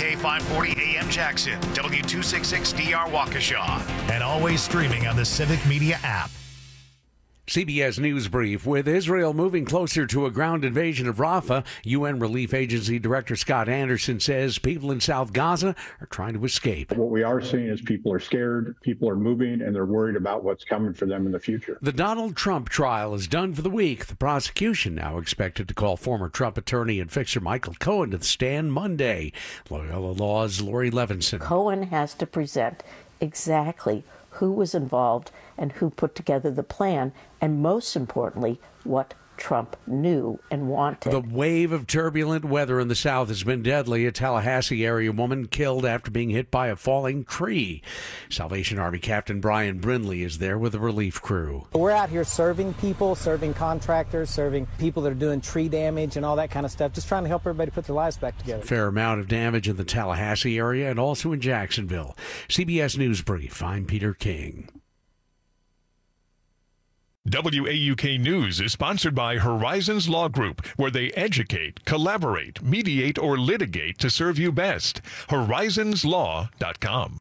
WAUK 540 AM Jackson, W266DR Waukesha, and always streaming on the Civic Media app. CBS News Brief. With Israel moving closer to a ground invasion of Rafah, UN Relief Agency Director Scott Anderson says people in South Gaza are trying to escape. What we are seeing is people are scared, people are moving, and they're worried about what's coming for them in the future. The Donald Trump trial is done for the week. The prosecution now expected to call former Trump attorney and fixer Michael Cohen to the stand Monday. Loyola Law's Lori Levinson. Cohen has to present exactly who was involved and who put together the plan, and most importantly, what Trump knew and wanted. The wave of turbulent weather in the South has been deadly. A Tallahassee area woman killed after being hit by a falling tree. Salvation Army Captain Brian Brindley is there with a relief crew. We're out here serving people, serving contractors, serving people that are doing tree damage and all that kind of stuff, just trying to help everybody put their lives back together. Fair amount of damage in the Tallahassee area and also in Jacksonville. CBS News Brief. I'm Peter King. WAUK News is sponsored by Horizons Law Group, where they educate, collaborate, mediate, or litigate to serve you best. Horizonslaw.com.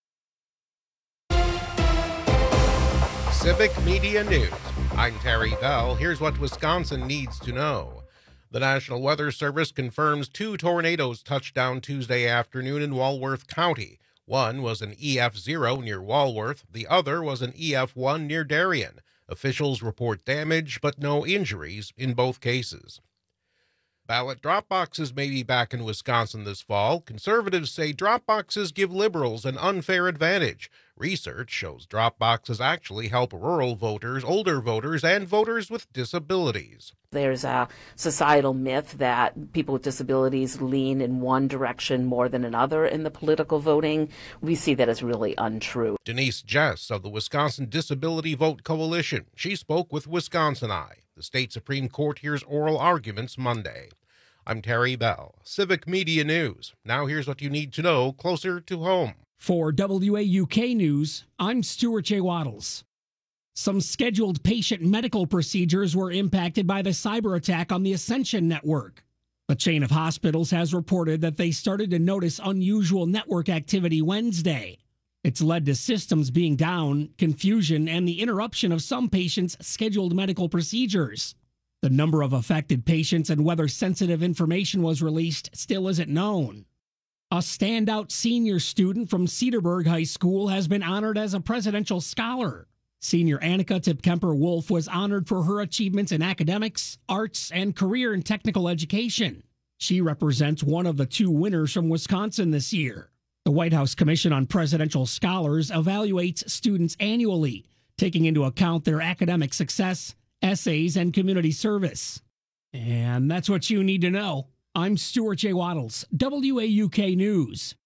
Civic Media News. I'm Terry Bell. Here's what Wisconsin needs to know. The National Weather Service confirms 2 tornadoes touched down Tuesday afternoon in Walworth County. One was an EF0 near Walworth. The other was an EF1 near Darien. Officials report damage, but no injuries in both cases. Ballot drop boxes may be back in Wisconsin this fall. Conservatives say drop boxes give liberals an unfair advantage. Research shows drop boxes actually help rural voters, older voters, and voters with disabilities. There's a societal myth that people with disabilities lean in one direction more than another in the political voting. We see that as really untrue. Denise Jess of the Wisconsin Disability Vote Coalition. She spoke with Wisconsin Eye. The state Supreme Court hears oral arguments Monday. I'm Terry Bell, Civic Media News. Now here's what you need to know closer to home. For WAUK News, I'm Stuart J. Waddles. Some scheduled patient medical procedures were impacted by the cyber attack on the Ascension network. The chain of hospitals has reported that they started to notice unusual network activity Wednesday. It's led to systems being down, confusion, and the interruption of some patients' scheduled medical procedures. The number of affected patients and whether sensitive information was released still isn't known. A standout senior student from Cedarburg High School has been honored as a presidential scholar. Senior Annika Tipkemper-Wolf was honored for her achievements in academics, arts, and career and technical education. She represents one of the 2 winners from Wisconsin this year. The White House Commission on Presidential Scholars evaluates students annually, taking into account their academic success, essays, and community service. And that's what you need to know. I'm Stuart J. Waddles, WAUK News.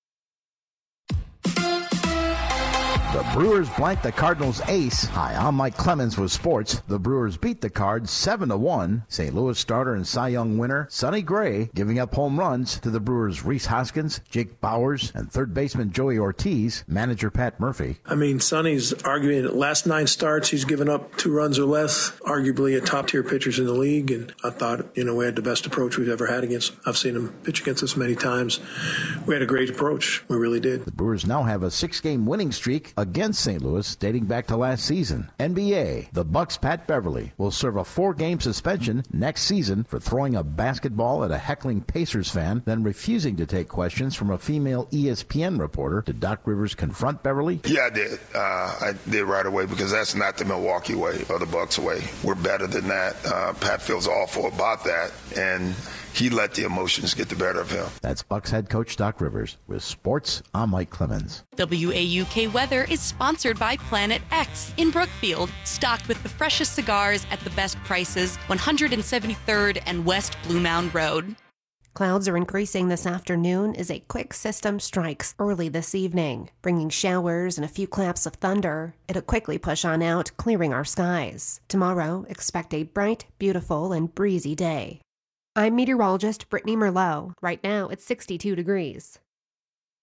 The Brewers blanked the Cardinals' ace. Hi, I'm Mike Clemens with sports. The Brewers beat the Cards 7-1. St. Louis starter and Cy Young winner Sonny Gray giving up home runs to the Brewers' Rhys Hoskins, Jake Bauers, and third baseman Joey Ortiz. Manager Pat Murphy. I mean, Sonny's arguing the last 9 starts, he's given up 2 runs or less. Arguably a top-tier pitcher in the league, and I thought, we had the best approach we've ever had against him. I've seen him pitch against us many times. We had a great approach. We really did. The Brewers now have a 6-game winning streak against St. Louis dating back to last season. NBA, the Bucks' Pat Beverly will serve a 4-game suspension next season for throwing a basketball at a heckling Pacers fan, then refusing to take questions from a female ESPN reporter. Did Doc Rivers confront Beverly? Yeah, I did. I did right away because that's not the Milwaukee way or the Bucks way. We're better than that. Pat feels awful about that, and he let the emotions get the better of him. That's Bucks head coach Doc Rivers. With sports, I'm Mike Clemens. WAUK Weather is sponsored by Planet X in Brookfield, stocked with the freshest cigars at the best prices, 173rd and West Blue Mound Road. Clouds are increasing this afternoon as a quick system strikes early this evening, bringing showers and a few claps of thunder. It'll quickly push on out, clearing our skies. Tomorrow, expect a bright, beautiful, and breezy day. I'm meteorologist Brittany Merlot. Right now, it's 62 degrees.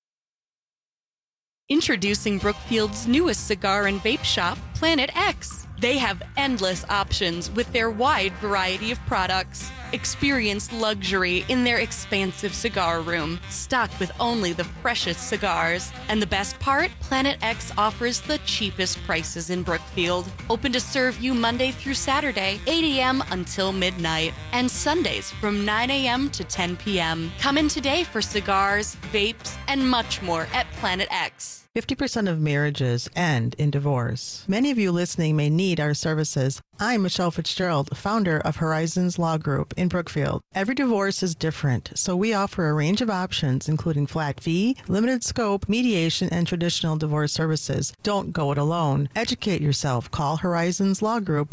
Introducing Brookfield's newest cigar and vape shop, Planet X. They have endless options with their wide variety of products. Experience luxury in their expansive cigar room, stocked with only the freshest cigars. And the best part? Planet X offers the cheapest prices in Brookfield. Open to serve you Monday through Saturday, 8 a.m. until midnight, and Sundays from 9 a.m. to 10 p.m. Come in today for cigars, vapes, and much more at Planet X. 50% of marriages end in divorce. Many of you listening may need our services. I'm Michelle Fitzgerald, founder of Horizons Law Group in Brookfield. Every divorce is different, so we offer a range of options, including flat fee, limited scope, mediation, and traditional divorce services. Don't go it alone. Educate yourself. Call Horizons Law Group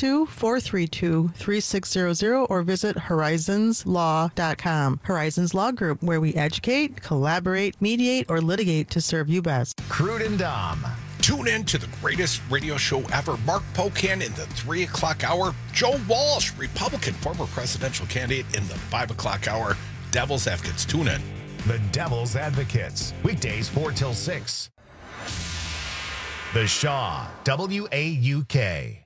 262-432-3600 or visit horizonslaw.com. Horizons Law Group, where we educate, collaborate, mediate, or litigate to serve you best. Crude and Dom. Tune in to the greatest radio show ever. Mark Pocan in the 3 o'clock hour. Joe Walsh, Republican former presidential candidate, in the 5 o'clock hour. Devil's Advocates. Tune in. The Devil's Advocates. Weekdays 4 till 6. The Shaw. WAUK.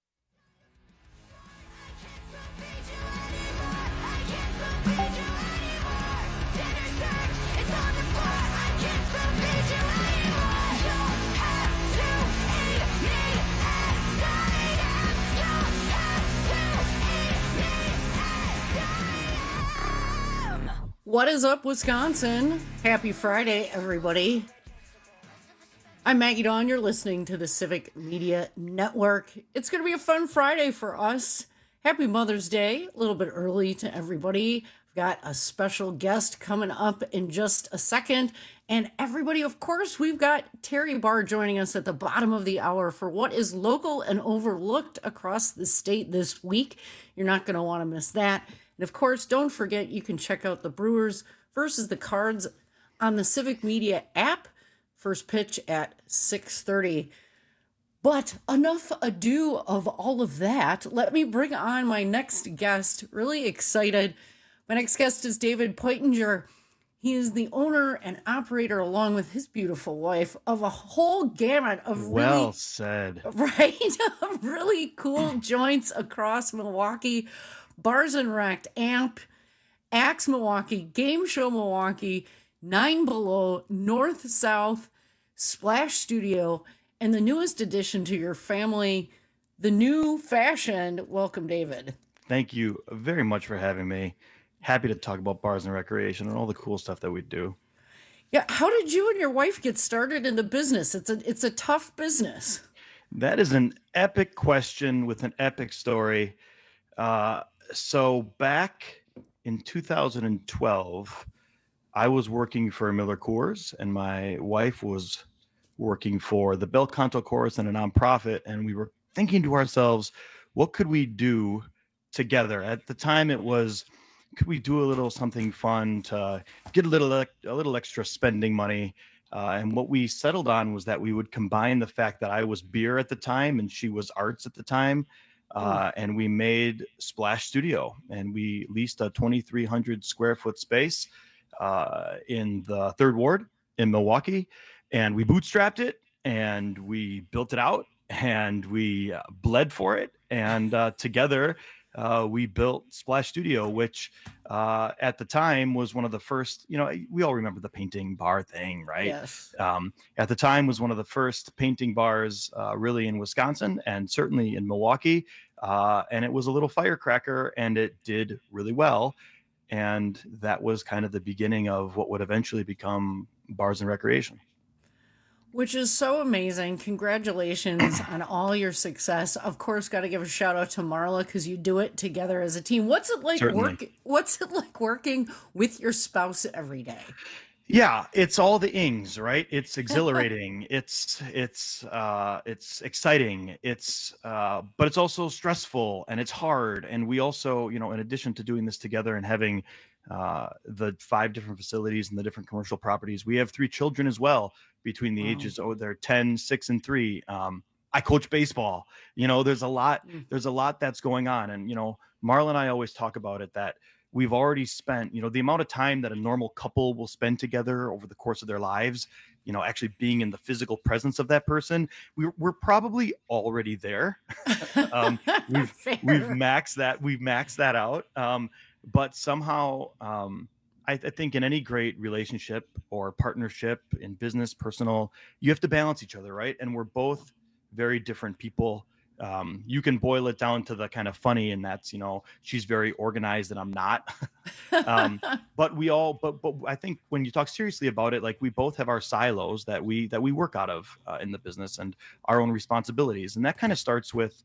What is up, Wisconsin? Happy Friday, everybody. I'm Maggie Dawn. You're listening to the Civic Media Network. It's going to be a fun Friday for us. Happy Mother's Day. A little bit early to everybody. We've got a special guest coming up in just a second. And everybody, of course, we've got Terry Barr joining us at the bottom of the hour for what is local and overlooked across the state this week. You're not going to want to miss that. And of course, don't forget, you can check out the Brewers versus the Cards on the Civic Media app. First pitch at 6:30. But enough ado of all of that. Let me bring on my next guest. Really excited. My next guest is David Poitinger. He is the owner and operator, along with his beautiful wife, of a whole gamut of well said. Right? Really cool joints across Milwaukee. Bars and Rec, Amp, Axe Milwaukee, Game Show Milwaukee, 9 Below, North South, Splash Studio, and the newest addition to your family, the new fashioned. Welcome, David. Thank you very much for having me. Happy to talk about bars and recreation and all the cool stuff that we do. Yeah, how did you and your wife get started in the business? It's a tough business. That is an epic question with an epic story. So back in 2012, I was working for Miller Coors, and my wife was working for the Bel Canto Coors and a nonprofit, and we were thinking to ourselves, what could we do together? At the time, it was, could we do a little something fun to get a little extra spending money? And what we settled on was that we would combine the fact that I was beer at the time and she was arts at the time. And we made Splash Studio, and we leased a 2,300 square foot space in the 3rd Ward in Milwaukee, and we bootstrapped it, and we built it out, and we bled for it, and together we built Splash Studio, which at the time was one of the first, we all remember the painting bar thing, right? Yes. At the time was one of the first painting bars really in Wisconsin and certainly in Milwaukee. And it was a little firecracker, and it did really well. And that was kind of the beginning of what would eventually become Bars and Recreation. Which is so amazing. Congratulations on all your success. Of course, got to give a shout out to Marla, because you do it together as a team. What's it like working with your spouse every day? Yeah, it's all the ings, right? It's exhilarating. it's exciting. But it's also stressful, and it's hard. And we also, in addition to doing this together and having the 5 different facilities and the different commercial properties, we have 3 children as well, between the ages, they're 10, 6, and 3. I coach baseball. There's a lot that's going on. And, Marla and I always talk about it, that we've already spent, the amount of time that a normal couple will spend together over the course of their lives, actually being in the physical presence of that person, we're probably already there. We've maxed that out. But somehow, I think in any great relationship or partnership in business, personal, you have to balance each other, right? And we're both very different people. You can boil it down to the kind of funny, and that's, she's very organized and I'm not. But I think when you talk seriously about it, like, we both have our silos that we work out of in the business, and our own responsibilities. And that kind of starts with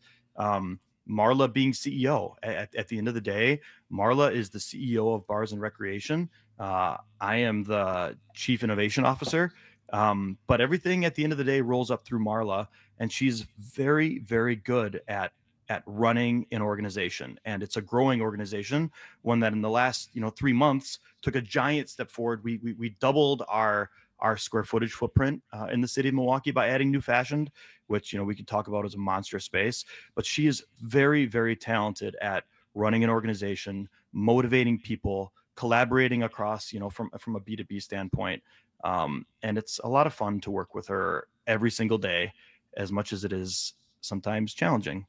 Marla being CEO. At the end of the day, Marla is the CEO of Bars and Recreation. I am the Chief Innovation Officer. But everything at the end of the day rolls up through Marla, and she's very, very good at running an organization. And it's a growing organization, one that in the last 3 months took a giant step forward. We doubled our square footage footprint in the city of Milwaukee by adding New Fashioned, which we could talk about as a monster space. But she is very, very talented at running an organization, motivating people, collaborating across, from a B2B standpoint. And it's a lot of fun to work with her every single day, as much as it is sometimes challenging.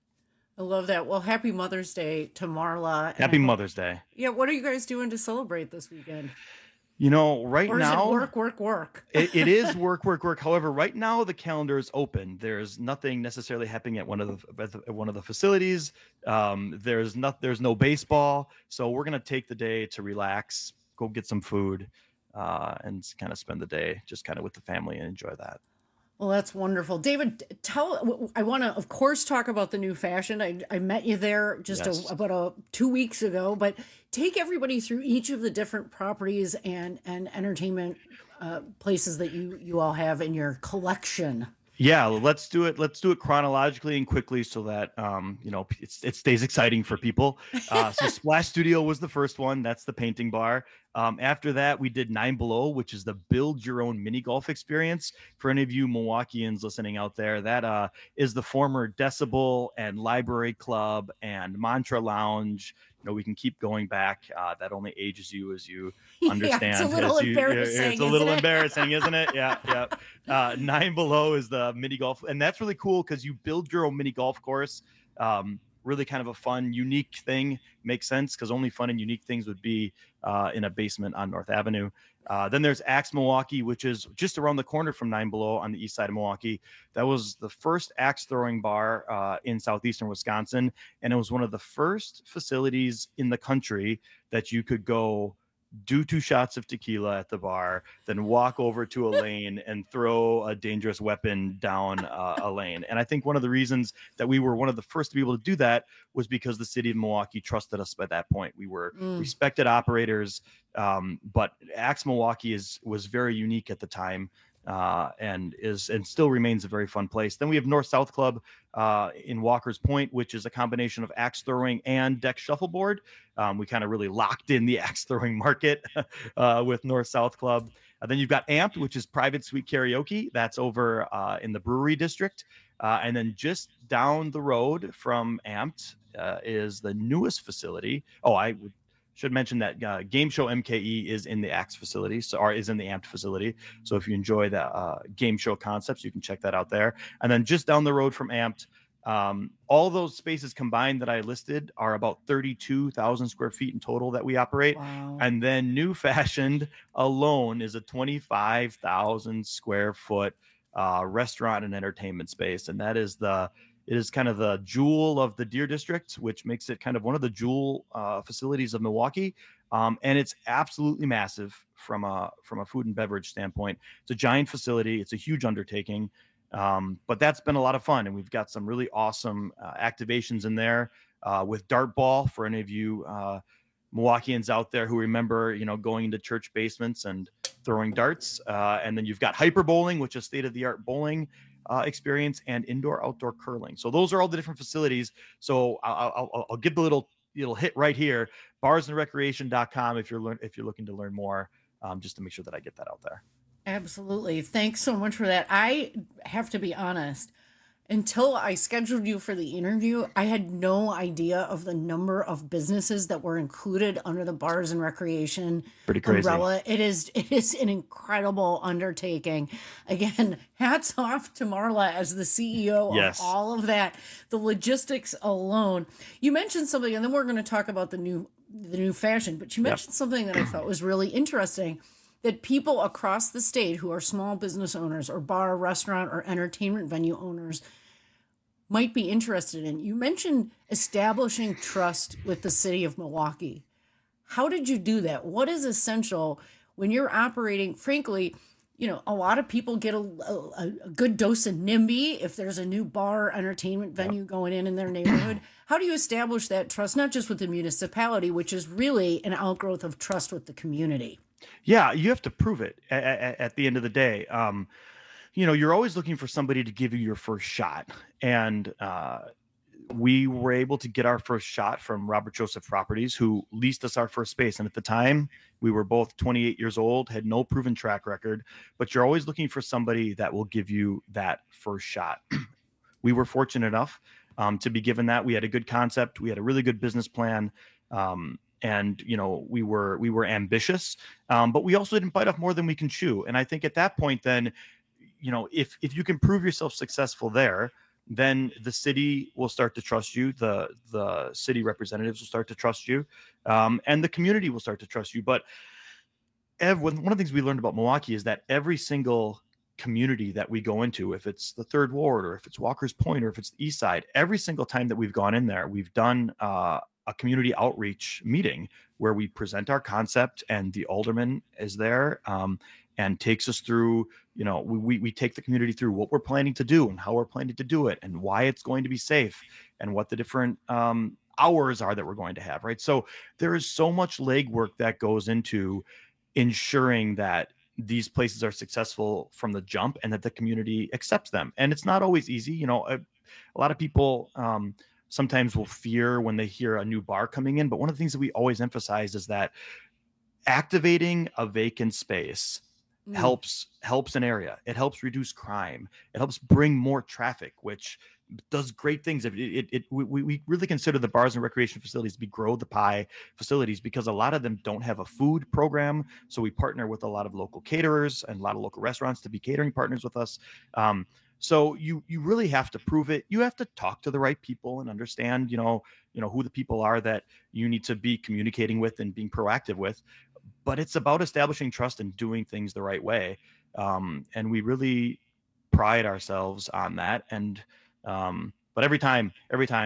I love that. Well, happy Mother's Day to Marla. Happy Mother's Day. Yeah. What are you guys doing to celebrate this weekend? Right or is now, it work. It is work. However, right now the calendar is open. There's nothing necessarily happening at one of the facilities. There's no baseball, so we're gonna take the day to relax, go get some food, and kind of spend the day just kind of with the family and enjoy that. Well, that's wonderful. David, I want to, of course, talk about the New Fashioned. I met you there just about 2 weeks ago, but take everybody through each of the different properties and entertainment places that you all have in your collection. Yeah, let's do it. Let's do it chronologically and quickly so that it stays exciting for people. So Splash Studio was the first one. That's the painting bar. After that, we did 9 Below, which is the build your own mini golf experience. For any of you Milwaukeeans listening out there, that is the former Decibel and Library Club and Mantra Lounge. We can keep going back. That only ages you as you understand. Yeah, it's a little embarrassing. It's a little embarrassing, isn't it? Yeah. 9 Below is the mini golf, and that's really cool because you build your own mini golf course. Really kind of a fun, unique thing. Makes sense because only fun and unique things would be in a basement on North Avenue. Then there's Axe Milwaukee, which is just around the corner from 9 Below on the east side of Milwaukee. That was the first axe throwing bar in southeastern Wisconsin. And it was one of the first facilities in the country that you could go do 2 shots of tequila at the bar, then walk over to a lane and throw a dangerous weapon down a lane. And I think one of the reasons that we were one of the first to be able to do that was because the city of Milwaukee trusted us by that point. We were respected operators, but Axe Milwaukee was very unique at the time. And still remains a very fun place. Then we have North South Club in Walker's Point, which is a combination of axe throwing and deck shuffleboard. We kind of really locked in the axe throwing market with North South Club. Then you've got Amped, which is private suite karaoke. That's over in the Brewery District. And then just down the road from Amped is the newest facility. I should mention that Game Show MKE is in the Axe facility, or is in the Amped facility. So if you enjoy the game show concepts, you can check that out there. And then just down the road from Amped, all those spaces combined that I listed are about 32,000 square feet in total that we operate. Wow. And then New Fashioned alone is a 25,000 square foot restaurant and entertainment space. And it is kind of the jewel of the Deer District, which makes it kind of one of the jewel facilities of Milwaukee. And it's absolutely massive from a food and beverage standpoint. It's a giant facility. It's a huge undertaking. But that's been a lot of fun. And we've got some really awesome activations in there with dart ball for any of you Milwaukeeans out there who remember, going into church basements and throwing darts. And then you've got hyper bowling, which is state-of-the-art bowling experience, and indoor-outdoor curling. So those are all the different facilities. So I'll give the little hit right here, barsandrecreation.com if you're looking to learn more, just to make sure that I get that out there. Absolutely. Thanks so much for that. I have to be honest. until I scheduled you for the interview, I had no idea of the number of businesses that were included under the Bars and Recreation umbrella. It is an incredible undertaking. Again, hats off to Marla as the CEO of all of that. The logistics alone. You mentioned something, and then we're going to talk about the new fashion, but you mentioned something that I thought was really interesting, that people across the state who are small business owners or bar, restaurant, or entertainment venue owners might be interested in. You mentioned establishing trust with the city of Milwaukee. How did you do that? What is essential when you're operating? Frankly, a lot of people get a good dose of NIMBY if there's a new bar or entertainment venue going in their neighborhood. How do you establish that trust, not just with the municipality, which is really an outgrowth of trust with the community? Yeah, you have to prove it at the end of the day. You're always looking for somebody to give you your first shot. And we were able to get our first shot from Robert Joseph Properties, who leased us our first space. And at the time, we were both 28 years old, had no proven track record, but you're always looking for somebody that will give you that first shot. We were fortunate enough to be given that. We had a good concept. We had a really good business plan. And we were ambitious, but we also didn't bite off more than we can chew. And I think at that point, then, if you can prove yourself successful there, then the city will start to trust you. The city representatives will start to trust you, and the community will start to trust you. But one of the things we learned about Milwaukee is that every single community that we go into, if it's the Third Ward or if it's Walker's Point or if it's the East Side, every single time that we've gone in there, we've done a community outreach meeting where we present our concept, and the alderman is there and takes us through, we take the community through what we're planning to do and how we're planning to do it and why it's going to be safe and what the different hours are that we're going to have, right? So there is so much legwork that goes into ensuring that these places are successful from the jump and that the community accepts them. And it's not always easy. A lot of people sometimes will fear when they hear a new bar coming in. But one of the things that we always emphasize is that activating a vacant space helps an area. It helps reduce crime. It helps bring more traffic, which does great things. We really consider the bars and recreation facilities to be grow the pie facilities because a lot of them don't have a food program. So we partner with a lot of local caterers and a lot of local restaurants to be catering partners with us. So you really have to prove it. You have to talk to the right people and understand, who the people are that you need to be communicating with and being proactive with. But it's about establishing trust and doing things the right way. And we really pride ourselves on that. And but every time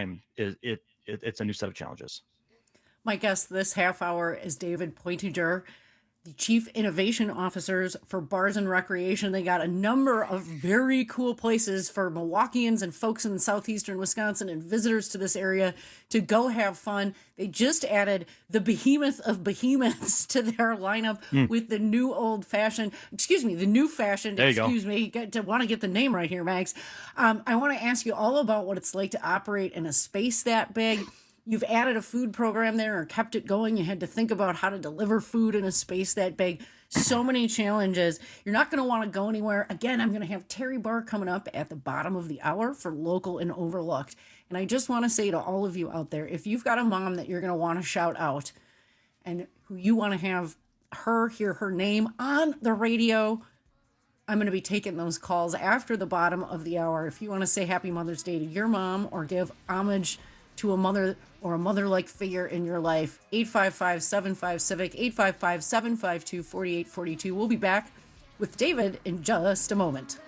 it's a new set of challenges. My guest this half hour is David Poitinger, the Chief Innovation Officers for Bars and Recreation. They got a number of very cool places for Milwaukeeans and folks in southeastern Wisconsin and visitors to this area to go have fun. They just added the behemoth of behemoths to their lineup with the new fashion. There you go. Want to get the name right here, Mags. I want to ask you all about what it's like to operate in a space that big. You've added a food program there or kept it going. You had to think about how to deliver food in a space that big. So many challenges. You're not going to want to go anywhere. Again, I'm going to have Terry Barr coming up at the bottom of the hour for Local and Overlooked. And I just want to say to all of you out there, if you've got a mom that you're going to want to shout out and who you want to have her hear her name on the radio, I'm going to be taking those calls after the bottom of the hour. If you want to say Happy Mother's Day to your mom or give homage to a mother or a mother-like figure in your life, 855-75-CIVIC, 855-752-4842. We'll be back with David in just a moment.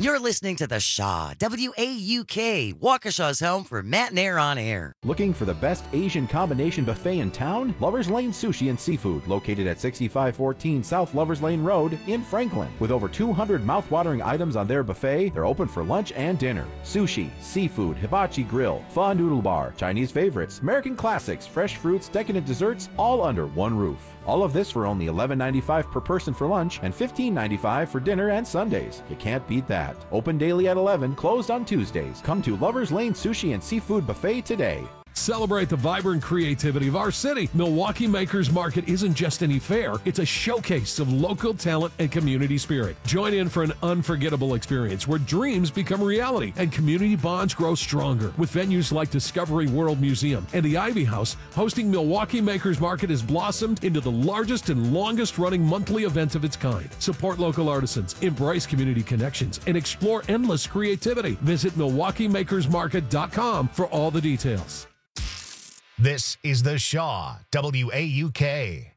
You're listening to The Shaw, WAUK, Waukesha's home for Matt and Air on Air. Looking for the best Asian combination buffet in town? Lovers Lane Sushi and Seafood, located at 6514 South Lovers Lane Road in Franklin. With over 200 mouth-watering items on their buffet, they're open for lunch and dinner. Sushi, seafood, hibachi grill, pho noodle bar, Chinese favorites, American classics, fresh fruits, decadent desserts, all under one roof. All of this for only $11.95 per person for lunch and $15.95 for dinner and Sundays. You can't beat that. Open daily at 11, closed on Tuesdays. Come to Lovers Lane Sushi and Seafood Buffet today. Celebrate the vibrant creativity of our city. Milwaukee Makers Market isn't just any fair, it's a showcase of local talent and community spirit. Join in for an unforgettable experience where dreams become reality and community bonds grow stronger. With venues like Discovery World Museum and the Ivy House, hosting Milwaukee Makers Market has blossomed into the largest and longest running monthly event of its kind. Support local artisans, embrace community connections, and explore endless creativity. Visit MilwaukeeMakersMarket.com for all the details. This is The Shaw, WAUK.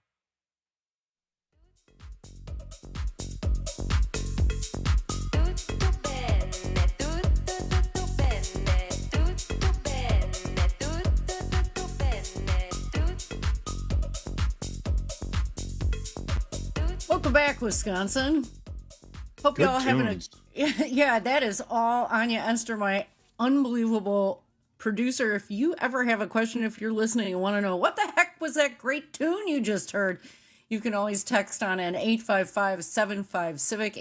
Welcome back, Wisconsin. Hope Good y'all having tunes. yeah, that is all Anya Enster, my unbelievable producer. If you ever have a question, if you're listening and want to know what the heck was that great tune you just heard, you can always text on an 855-75-CIVIC,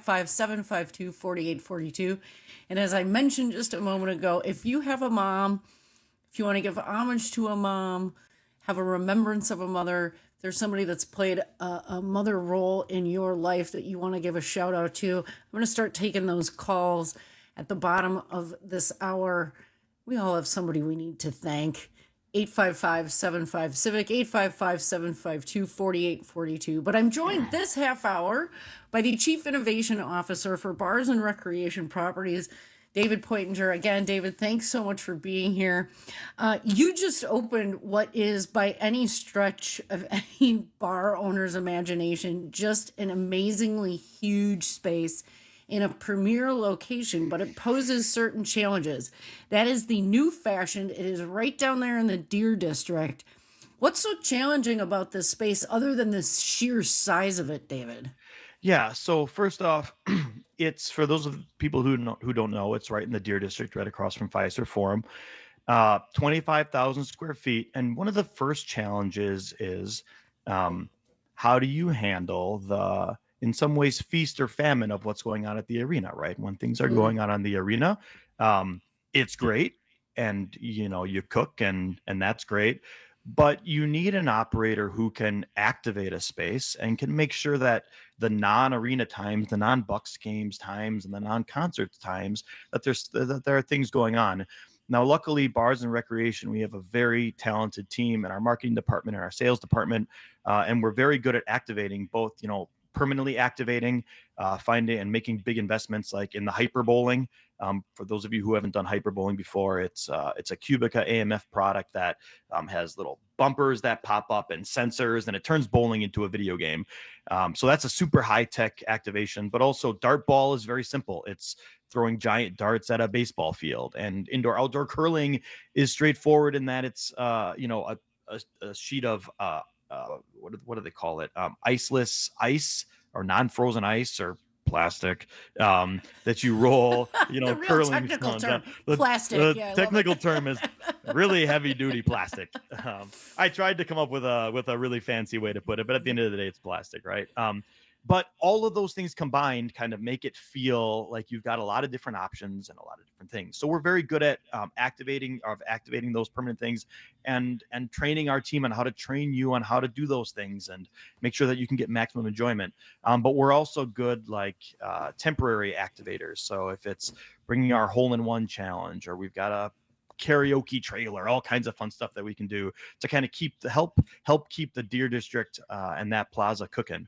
855-752-4842. And as I mentioned just a moment ago, if you have a mom, if you want to give homage to a mom, have a remembrance of a mother, if there's somebody that's played a mother role in your life that you want to give a shout out to, I'm going to start taking those calls at the bottom of this hour. We all have somebody we need to thank. 855-75-CIVIC, 855-752-4842. But I'm joined this half hour by the Chief Innovation Officer for Bars and Recreation Properties, David Poitinger. Again, David, thanks so much for being here. You just opened what is, by any stretch of any bar owner's imagination, just an amazingly huge space in a premier location, but it poses certain challenges. That is the New Fashioned. It is right down there in the Deer District. What's so challenging about this space other than the sheer size of it, David? Yeah. So first off, it's for those of people who don't know, it's right in the Deer District, right across from Fiserv Forum, 25,000 square feet. And one of the first challenges is how do you handle the, in some ways, feast or famine of what's going on at the arena, right? When things are going on the arena, it's great. And, you know, you cook and that's great. But you need an operator who can activate a space and can make sure that the non-arena times, the non-Bucks games times, and the non-concert times, that there are things going on. Now, luckily, Bars and Recreation, we have a very talented team in our marketing department and our sales department, and we're very good at activating both, you know, permanently activating, finding and making big investments like in the hyper bowling. For those of you who haven't done hyper bowling before, it's a Cubica AMF product that has little bumpers that pop up and sensors, and it turns bowling into a video game. So that's a super high tech activation. But also, dart ball is very simple. It's throwing giant darts at a baseball field, and indoor outdoor curling is straightforward in that it's a sheet of what do they call it? Iceless ice or non-frozen ice or plastic that you roll, you know, curling. Technical term, plastic. The technical term is really heavy duty plastic. I tried to come up with a really fancy way to put it, but at the end of the day, it's plastic, right? But all of those things combined kind of make it feel like you've got a lot of different options and a lot of different things. So we're very good at activating those permanent things and training our team on how to train you on how to do those things and make sure that you can get maximum enjoyment. But we're also good like temporary activators. So if it's bringing our hole-in-one challenge, or we've got a karaoke trailer, all kinds of fun stuff that we can do to kind of help keep the Deer District and that plaza cooking.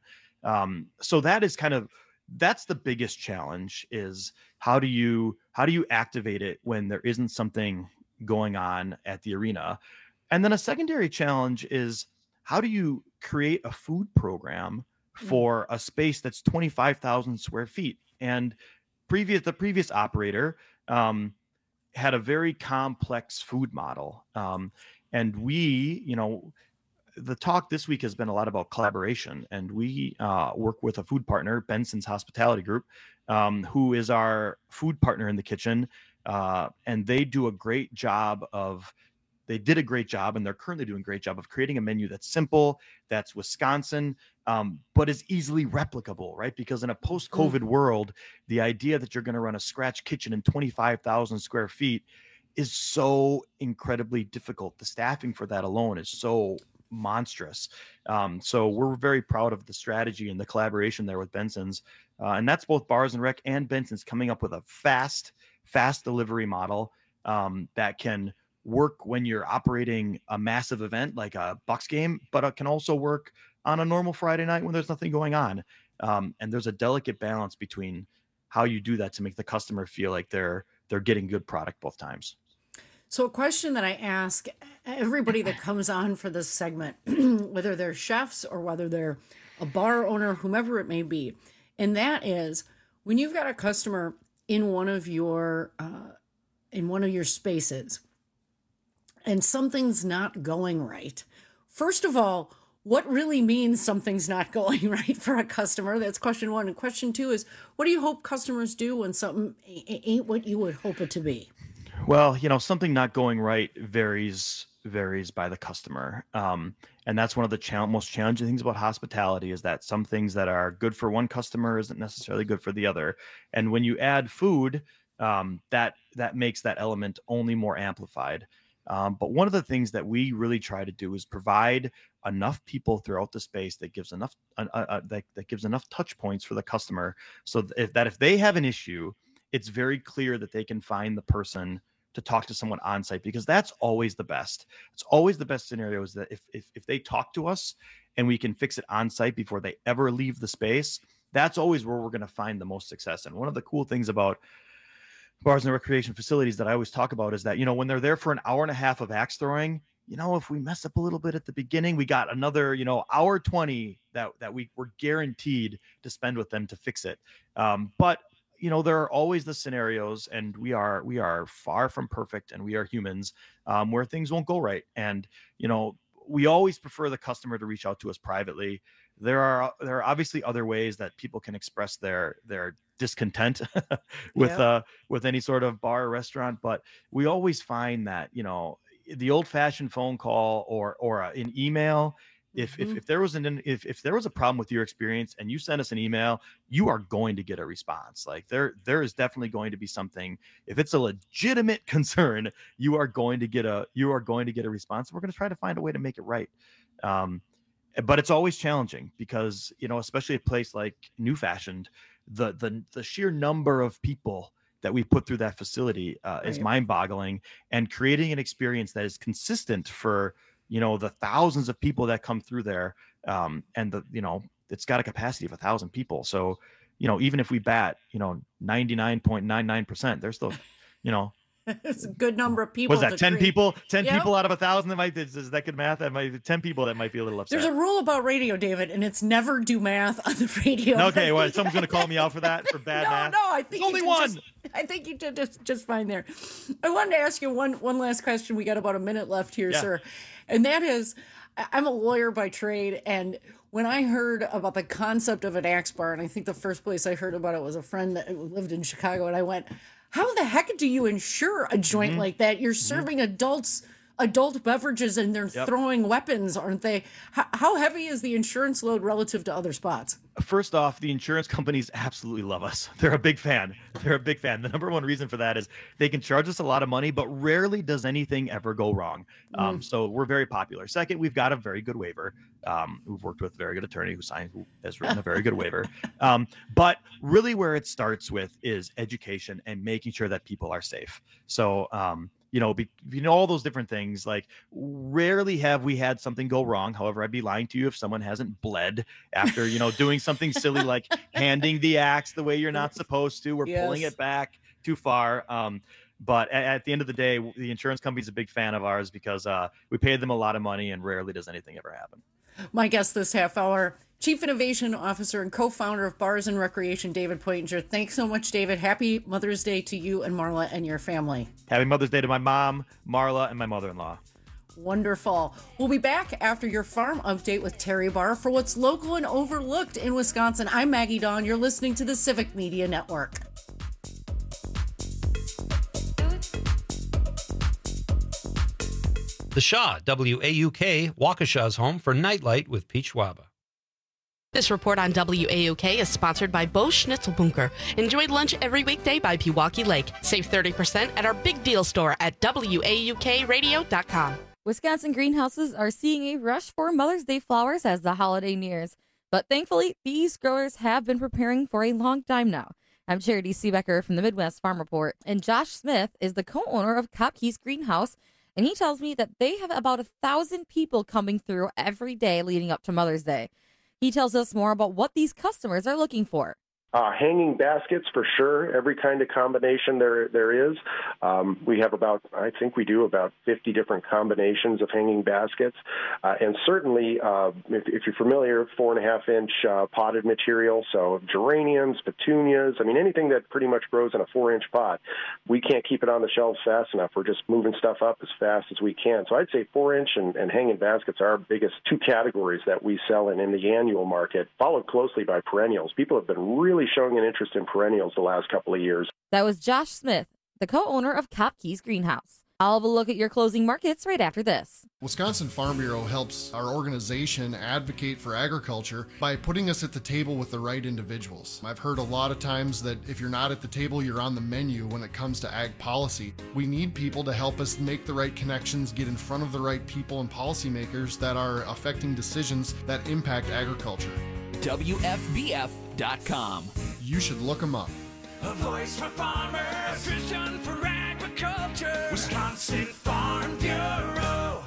So that's the biggest challenge, is how do you activate it when there isn't something going on at the arena? And then a secondary challenge is how do you create a food program for a space that's 25,000 square feet? And the previous operator had a very complex food model. And we, the talk this week has been a lot about collaboration, and we work with a food partner, Benson's Hospitality Group, who is our food partner in the kitchen. And they did a great job, and they're currently doing a great job of creating a menu that's simple, that's Wisconsin, but is easily replicable, right? Because in a post-COVID world, the idea that you're going to run a scratch kitchen in 25,000 square feet is so incredibly difficult. The staffing for that alone is so monstrous. So we're very proud of the strategy and the collaboration there with Benson's. And that's both Bars and Rec and Benson's coming up with a fast delivery model that can work when you're operating a massive event like a Bucks game, but it can also work on a normal Friday night when there's nothing going on. And there's a delicate balance between how you do that to make the customer feel like they're getting good product both times. So a question that I ask everybody that comes on for this segment, whether they're chefs or whether they're a bar owner, whomever it may be, and that is, when you've got a customer in one of your spaces and something's not going right, first of all, what really means something's not going right for a customer? That's question one. And question two is, what do you hope customers do when something ain't what you would hope it to be? Well, something not going right varies by the customer. And that's one of the most challenging things about hospitality, is that some things that are good for one customer isn't necessarily good for the other. And when you add food, that makes that element only more amplified. But one of the things that we really try to do is provide enough people throughout the space that gives enough that gives enough touch points for the customer, so if they have an issue, it's very clear that they can find the person to talk to someone on site, because that's always the best. It's always the best scenario, is that if they talk to us and we can fix it on site before they ever leave the space, that's always where we're going to find the most success. And one of the cool things about bars and recreation facilities that I always talk about is that, when they're there for an hour and a half of axe throwing, if we mess up a little bit at the beginning, we got another, hour 20 that we were guaranteed to spend with them to fix it. But there are always the scenarios, and we are far from perfect, and we are humans, where things won't go right. And, we always prefer the customer to reach out to us privately. There are obviously other ways that people can express their discontent with any sort of bar or restaurant, but we always find that, the old fashioned phone call or an email, if there was a problem with your experience and you send us an email, you are going to get a response. Like there is definitely going to be something. If it's a legitimate concern, you are going to get a response. We're going to try to find a way to make it right. But it's always challenging because, especially a place like New Fashioned, the sheer number of people that we put through that facility is mind-boggling, and creating an experience that is consistent for, the thousands of people that come through there. And it's got a capacity of 1,000 people. So, even if we bat, 99.99%, there's still, it's a good number of people. Was that 10 people? 10 people out of 1,000? Is that good math? That might be 10 people that might be a little upset. There's a rule about radio, David, and it's never do math on the radio. Okay, well, someone's going to call me out for that, for bad math. No, I think only one. I think you did just fine there. I wanted to ask you one last question. We got about a minute left here, sir. And that is, I'm a lawyer by trade, and when I heard about the concept of an axe bar, and I think the first place I heard about it was a friend that lived in Chicago, and I went, how the heck do you insure a joint like that? You're serving adult beverages, and they're throwing weapons, aren't they? How heavy is the insurance load relative to other spots? First off, the insurance companies absolutely love us. They're a big fan. The number one reason for that is they can charge us a lot of money, but rarely does anything ever go wrong. So we're very popular. Second, we've got a very good waiver. We've worked with a very good attorney who has written a very good waiver. But really where it starts with is education and making sure that people are safe. So, all those different things, like rarely have we had something go wrong. However, I'd be lying to you if someone hasn't bled after, doing something silly like handing the axe the way you're not supposed to, or pulling it back too far. But at the end of the day, the insurance company's a big fan of ours because we pay them a lot of money, and rarely does anything ever happen. My guest this half hour, Chief Innovation Officer and co-founder of Bars and Recreation, David Poitinger. Thanks so much, David. Happy Mother's Day to you and Marla and your family. Happy Mother's Day to my mom, Marla, and my mother-in-law. Wonderful. We'll be back after your farm update with Terry Barr for what's local and overlooked in Wisconsin. I'm Maggie Dawn. You're listening to the Civic Media Network. The Shaw, WAUK, Waukesha's home for Nightlight with Pete Schwaba. This report on WAUK is sponsored by Bo Schnitzelbunker. Enjoy lunch every weekday by Pewaukee Lake. Save 30% at our Big Deal store at WAUKradio.com. Wisconsin greenhouses are seeing a rush for Mother's Day flowers as the holiday nears. But thankfully, these growers have been preparing for a long time now. I'm Charity Seebecker from the Midwest Farm Report, and Josh Smith is the co-owner of Kopke's Greenhouse, and he tells me that they have about 1,000 people coming through every day leading up to Mother's Day. He tells us more about what these customers are looking for. Hanging baskets for sure. Every kind of combination there is. We have about 50 different combinations of hanging baskets. And certainly, if you're familiar, 4.5-inch potted material, so geraniums, petunias, anything that pretty much grows in a 4-inch pot. We can't keep it on the shelves fast enough. We're just moving stuff up as fast as we can. So I'd say 4-inch and hanging baskets are our biggest two categories that we sell in the annual market, followed closely by perennials. People have been really showing an interest in perennials the last couple of years. That was Josh Smith, the co-owner of Kopke's Greenhouse. I'll have a look at your closing markets right after this. Wisconsin Farm Bureau helps our organization advocate for agriculture by putting us at the table with the right individuals. I've heard a lot of times that if you're not at the table, you're on the menu when it comes to ag policy. We need people to help us make the right connections, get in front of the right people and policymakers that are affecting decisions that impact agriculture. WFBF.com. You should look them up. A voice for farmers, a vision for agriculture. Wisconsin Farm Bureau.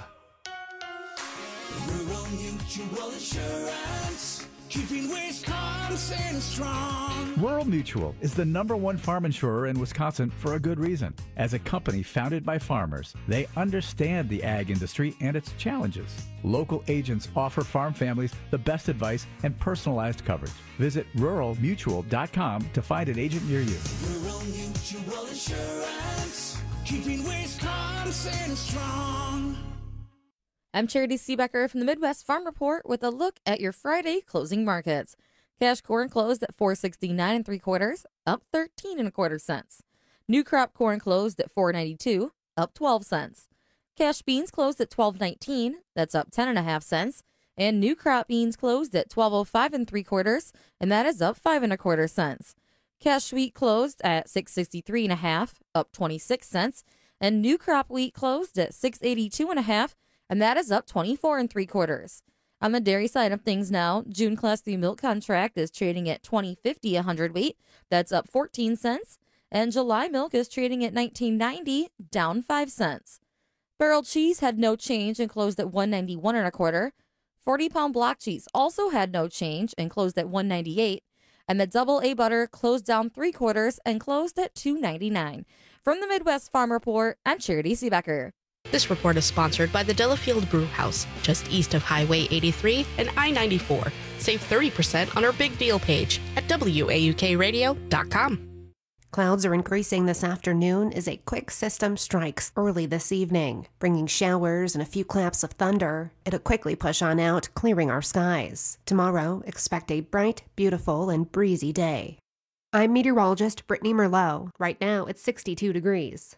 Rural Mutual Insurance, keeping Wisconsin strong. Rural Mutual is the #1 farm insurer in Wisconsin for a good reason. As a company founded by farmers, they understand the ag industry and its challenges. Local agents offer farm families the best advice and personalized coverage. Visit ruralmutual.com to find an agent near you. Rural Mutual Insurance, keeping Wisconsin strong. I'm Charity Seebecker from the Midwest Farm Report with a look at your Friday closing markets. Cash corn closed at $4.69 3/4, up 13 1/4 cents. New crop corn closed at $4.92, up 12 cents. Cash beans closed at $12.19, that's up 10 1/2 cents. And new crop beans closed at $12.05 3/4, and that is up 5 1/4 cents. Cash wheat closed at $6.63 1/2, up 26 cents. And new crop wheat closed at $6.82 1/2, and that is up 24 3/4. On the dairy side of things now, June Class 3 milk contract is trading at $20.50 a hundredweight. That's up 14 cents. And July milk is trading at $19.90, down 5 cents. Barrel cheese had no change and closed at $1.91 1/4. 40-pound block cheese also had no change and closed at $1.98. And the double A butter closed down 3/4 and closed at $2.99. From the Midwest Farm Report, I'm Charity Seebecker. This report is sponsored by the Delafield Brew House, just east of Highway 83 and I-94. Save 30% on our Big Deal page at WAUKradio.com. Clouds are increasing this afternoon as a quick system strikes early this evening, bringing showers and a few claps of thunder. It'll quickly push on out, clearing our skies. Tomorrow, expect a bright, beautiful, and breezy day. I'm meteorologist Brittany Merlot. Right now, it's 62 degrees.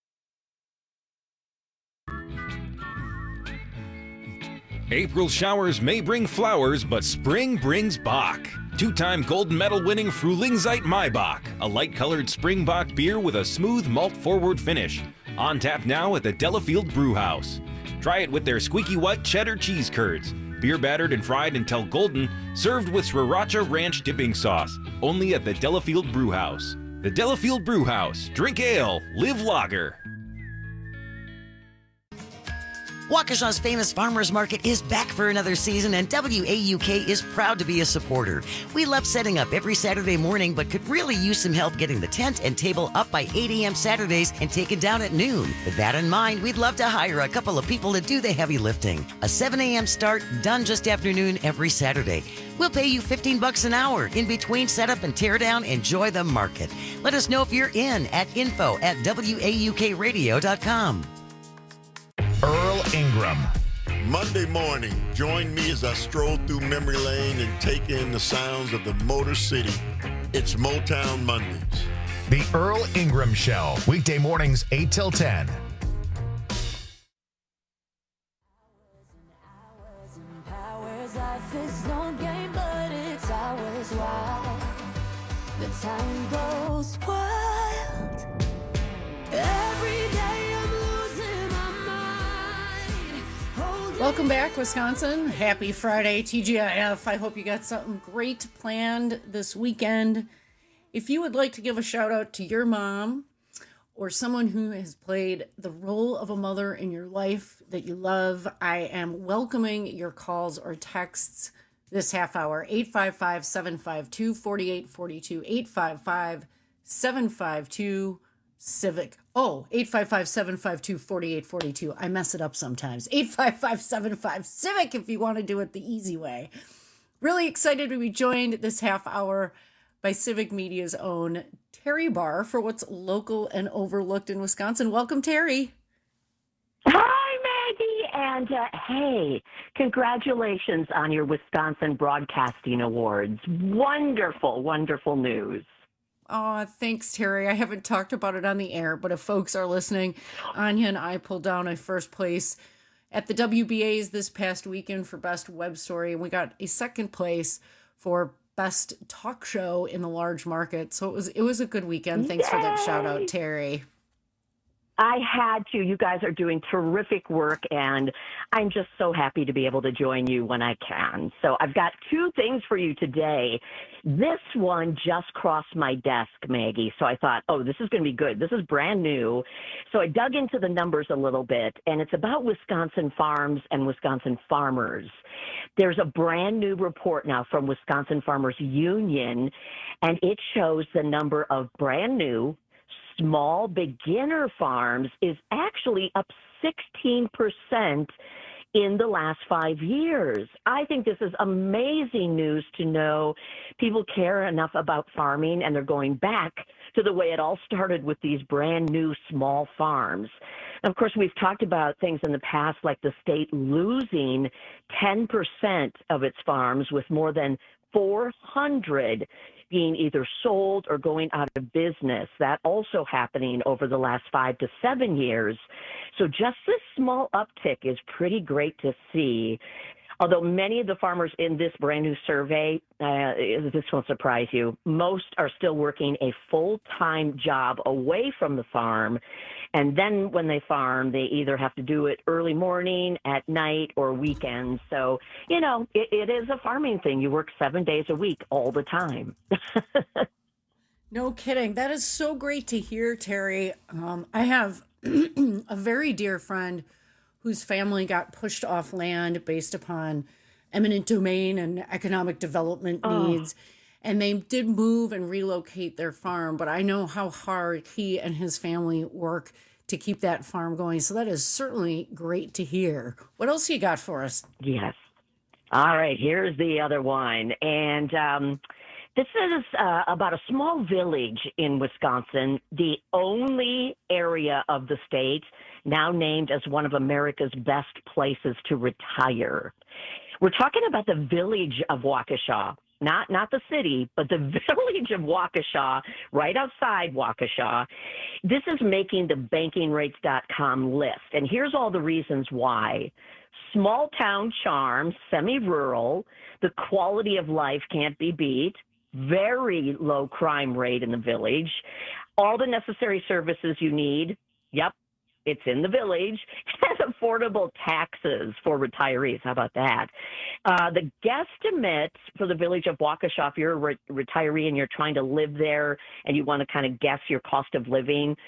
April showers may bring flowers, but spring brings Bock. 2-time gold medal winning Frühlingszeit Maibock, a light-colored spring Bock beer with a smooth malt-forward finish. On tap now at the Delafield Brew House. Try it with their squeaky white cheddar cheese curds. Beer battered and fried until golden, served with Sriracha Ranch dipping sauce. Only at the Delafield Brew House. The Delafield Brew House. Drink ale, live lager. Waukesha's famous farmers market is back for another season, and WAUK is proud to be a supporter. We love setting up every Saturday morning, but could really use some help getting the tent and table up by 8 a.m. Saturdays and taken down at noon. With that in mind, we'd love to hire a couple of people to do the heavy lifting. A 7 a.m. start, done just after noon every Saturday. We'll pay you $15 an hour. In between setup and teardown, enjoy the market. Let us know if you're in at info@waukradio.com. Earl Ingram. Monday morning, join me as I stroll through memory lane and take in the sounds of the Motor City. It's Motown Mondays. The Earl Ingram Show, weekday mornings 8 till 10. Life is no game, but it's always wild. The time goes wild. Every day I'm losing my mind. Welcome back, Wisconsin. Happy Friday, TGIF. I hope you got something great planned this weekend. If you would like to give a shout out to your mom or someone who has played the role of a mother in your life that you love, I am welcoming your calls or texts this half hour. 855-752-4842. 855-752-CIVIC. Oh, 855-752-4842. I mess it up sometimes. 855-75-CIVIC if you want to do it the easy way. Really excited to be joined this half hour by Civic Media's own Terry Barr for what's local and overlooked in Wisconsin. Welcome, Terry. Hi, Maggie. And hey, congratulations on your Wisconsin Broadcasting Awards. Wonderful, wonderful news. Oh, thanks, Terry. I haven't talked about it on the air, but if folks are listening, Anya and I pulled down a first place at the WBAs this past weekend for Best Web Story, and we got a second place for Best Talk Show in the large market. So it was a good weekend. Thanks for that shout out, Terry. I had to. You guys are doing terrific work, and I'm just so happy to be able to join you when I can. So I've got two things for you today. This one just crossed my desk, Maggie, so I thought, oh, this is going to be good. This is brand new. So I dug into the numbers a little bit, and it's about Wisconsin farms and Wisconsin farmers. There's a brand new report now from Wisconsin Farmers Union, and it shows the number of brand new small beginner farms is actually up 16% in the last 5 years. I think this is amazing news to know people care enough about farming and they're going back to the way it all started with these brand new small farms. And of course, we've talked about things in the past like the state losing 10% of its farms with more than 400 being either sold or going out of business. That also happening over the last 5 to 7 years. So just this small uptick is pretty great to see. Although many of the farmers in this brand new survey, this won't surprise you, most are still working a full-time job away from the farm. And then when they farm, they either have to do it early morning, at night, or weekends. So, you know, it is a farming thing. You work 7 days a week all the time. No kidding. That is so great to hear, Terry. I have a very dear friend whose family got pushed off land based upon eminent domain and economic development needs. And they did move and relocate their farm, but I know how hard he and his family work to keep that farm going. So that is certainly great to hear. What else you got for us? Yes. All right, here's the other one. And this is about a small village in Wisconsin, the only area of the state now named as one of America's best places to retire. We're talking about the village of Waukesha, not the city, but the village of Waukesha, right outside Waukesha. This is making the bankingrates.com list. And here's all the reasons why. Small town charm, semi-rural, the quality of life can't be beat, very low crime rate in the village, all the necessary services you need. Yep, it's in the village, and affordable taxes for retirees. How about that? The guesstimate for the village of Waukesha, if you're a retiree and you're trying to live there and you want to kind of guess your cost of living,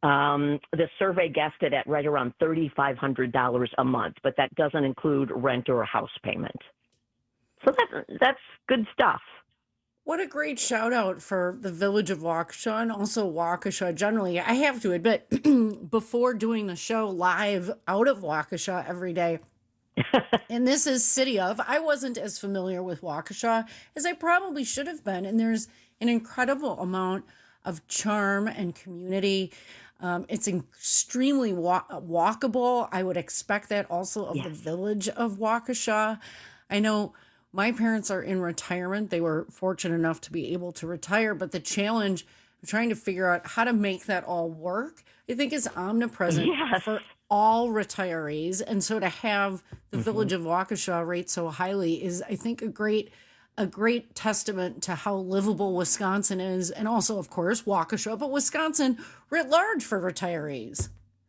The survey guessed it at right around $3,500 a month, but that doesn't include rent or a house payment. So that's good stuff. What a great shout out for the village of Waukesha and also Waukesha generally. I have to admit, before doing the show live out of Waukesha every day, and this is City of, I wasn't as familiar with Waukesha as I probably should have been. And there's an incredible amount of charm and community. It's extremely walkable. I would expect that also of the village of Waukesha. I know my parents are in retirement. They were fortunate enough to be able to retire, but the challenge of trying to figure out how to make that all work, I think, is omnipresent for all retirees. And so to have the village of Waukesha rate so highly is, I think, a great testament to how livable Wisconsin is, and also, of course, Waukesha, but Wisconsin writ large for retirees.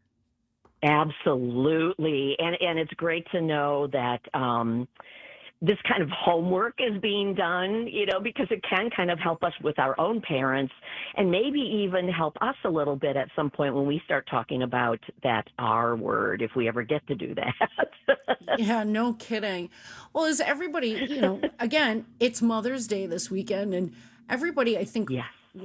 Absolutely. And it's great to know that this kind of homework is being done, because it can kind of help us with our own parents and maybe even help us a little bit at some point when we start talking about that R word, if we ever get to do that. Yeah, no kidding. Well, as everybody, again, it's Mother's Day this weekend, and everybody, I think,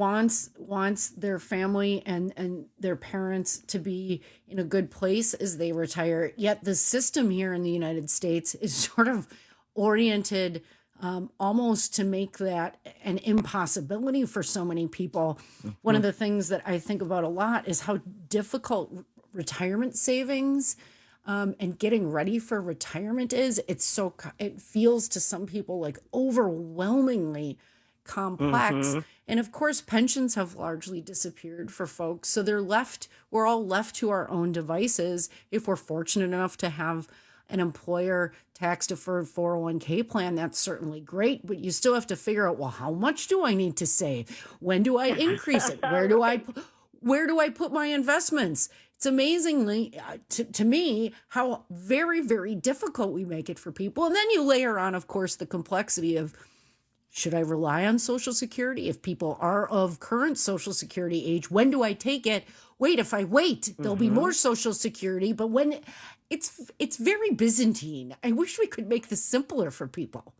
wants their family and their parents to be in a good place as they retire. Yet the system here in the United States is sort of oriented almost to make that an impossibility for so many people. One of the things that I think about a lot is how difficult retirement savings and getting ready for retirement is. It feels to some people like overwhelmingly complex. And of course, pensions have largely disappeared for folks. So we're all left to our own devices. If we're fortunate enough to have an employer tax-deferred 401k plan, that's certainly great, but you still have to figure out, well, how much do I need to save? When do I increase it? Where do I put my investments? It's amazingly, to me, how very, very difficult we make it for people. And then you layer on, of course, the complexity of, should I rely on Social Security? If people are of current Social Security age, when do I take it? Wait, if I wait, there'll be more Social Security. But when it's very Byzantine. I wish we could make this simpler for people.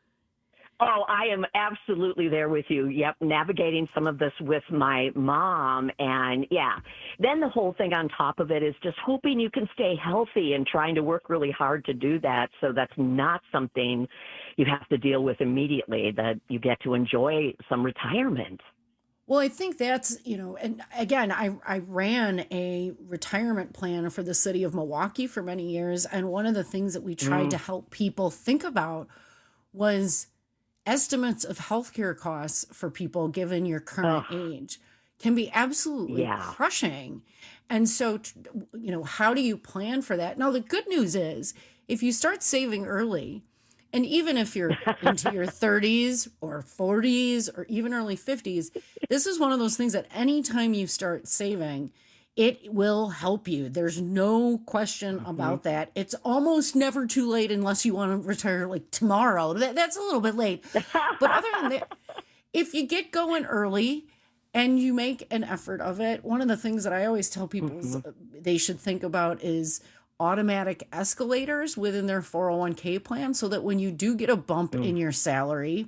Oh, I am absolutely there with you. Yep, navigating some of this with my mom. And then the whole thing on top of it is just hoping you can stay healthy and trying to work really hard to do that. So that's not something you have to deal with immediately, that you get to enjoy some retirement. Well, I think that's, and again, I ran a retirement plan for the city of Milwaukee for many years. And one of the things that we tried to help people think about was estimates of healthcare costs for people given your current age can be absolutely crushing. And so, how do you plan for that? Now, the good news is if you start saving early, and even if you're into your 30s or 40s or even early 50s, this is one of those things that anytime you start saving, it will help you. There's no question about that. It's almost never too late unless you want to retire like tomorrow. That's a little bit late. But other than that, if you get going early and you make an effort of it, one of the things that I always tell people is they should think about is automatic escalators within their 401k plan, so that when you do get a bump in your salary,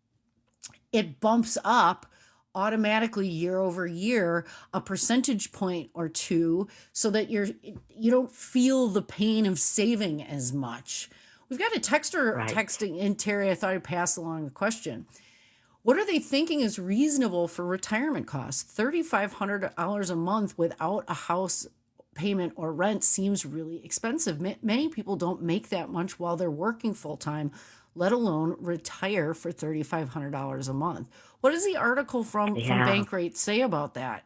it bumps up automatically year over year a percentage point or two, so that you don't feel the pain of saving as much. We've got a texter texting in, Terry. I thought I'd pass along the question. What are they thinking is reasonable for retirement costs? $3,500 a month without a house payment or rent seems really expensive. Many people don't make that much while they're working full-time, let alone retire for $3,500 a month. What does the article from Bankrate say about that?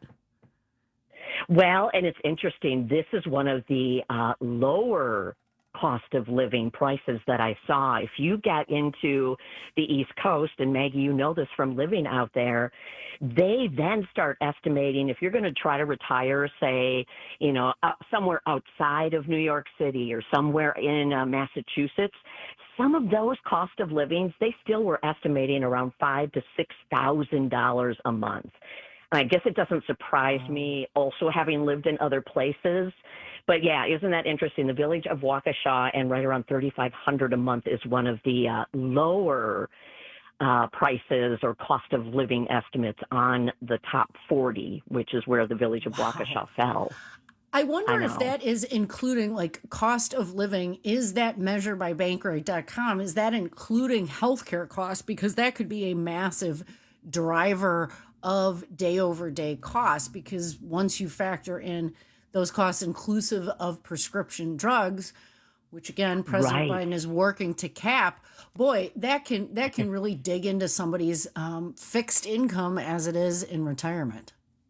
Well, and it's interesting. This is one of the lower cost of living prices that I saw. If you get into the East Coast, and Maggie, you know this from living out there, they then start estimating if you're going to try to retire, say, somewhere outside of New York City or somewhere in Massachusetts, some of those cost of livings, they still were estimating around $5,000 to $6,000 a month. I guess it doesn't surprise me also having lived in other places. But yeah, isn't that interesting? The village of Waukesha and right around $3,500 a month is one of the lower prices or cost of living estimates on the top 40, which is where the village of Waukesha fell. I wonder if that is including like cost of living. Is that measured by Bankrate.com? Is that including healthcare costs? Because that could be a massive driver of day over day costs, because once you factor in those costs inclusive of prescription drugs, which again, President Biden is working to cap, boy, that can really dig into somebody's fixed income as it is in retirement.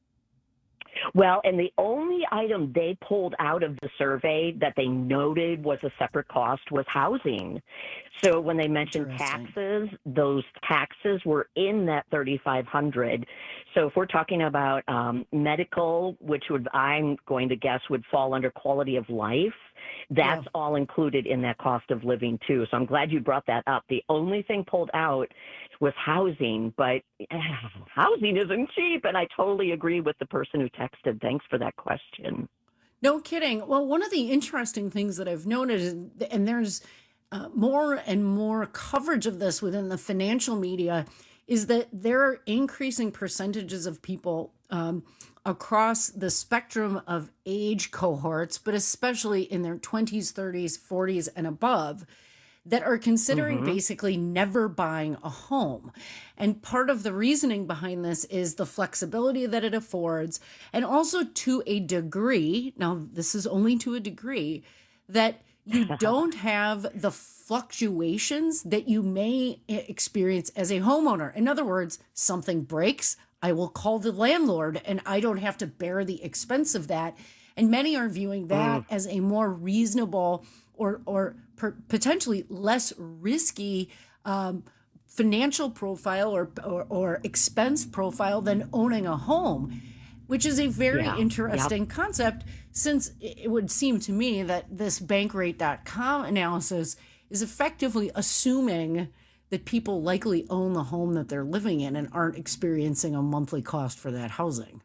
Well, and the only item they pulled out of the survey that they noted was a separate cost was housing. So when they mentioned taxes, those taxes were in that $3,500. So if we're talking about medical, which would, I'm going to guess, would fall under quality of life, that's all included in that cost of living too. So I'm glad you brought that up. The only thing pulled out was housing, but housing isn't cheap. And I totally agree with the person who texted. Thanks for that question. No kidding. Well, one of the interesting things that I've noticed, and there's more and more coverage of this within the financial media, is that there are increasing percentages of people across the spectrum of age cohorts, but especially in their 20s, 30s, 40s, and above, that are considering basically never buying a home. And part of the reasoning behind this is the flexibility that it affords, and also to a degree, now this is only to a degree, that you don't have the fluctuations that you may experience as a homeowner. In other words, something breaks, I will call the landlord and I don't have to bear the expense of that. And many are viewing that as a more reasonable or potentially less risky financial profile or expense profile than owning a home, which is a very interesting concept, since it would seem to me that this Bankrate.com analysis is effectively assuming that people likely own the home that they're living in and aren't experiencing a monthly cost for that housing.